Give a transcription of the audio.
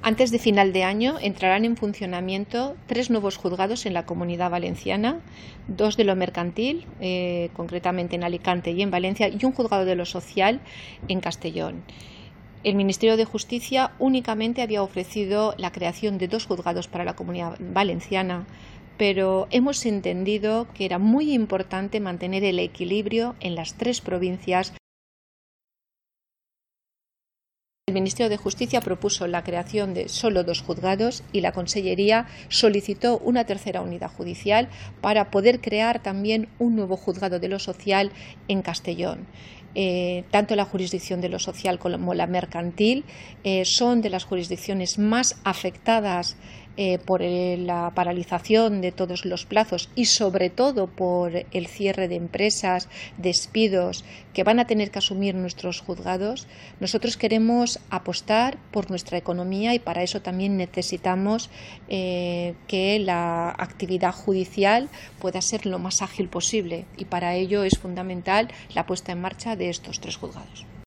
Antes de final de año entrarán en funcionamiento 3 nuevos juzgados en la Comunidad Valenciana, 2 de lo mercantil, concretamente en Alicante y en Valencia, y un juzgado de lo social en Castellón. El Ministerio de Justicia únicamente había ofrecido la creación de 2 juzgados para la Comunidad Valenciana, pero hemos entendido que era muy importante mantener el equilibrio en las 3 provincias. El Ministerio de Justicia propuso la creación de solo 2 juzgados y la Consellería solicitó una tercera unidad judicial para poder crear también un nuevo juzgado de lo social en Castellón. Tanto la jurisdicción de lo social como la mercantil son de las jurisdicciones más afectadas por la paralización de todos los plazos y sobre todo por el cierre de empresas, despidos que van a tener que asumir nuestros juzgados. Nosotros queremos apostar por nuestra economía y para eso también necesitamos que la actividad judicial pueda ser lo más ágil posible y para ello es fundamental la puesta en marcha de estos 3 juzgados.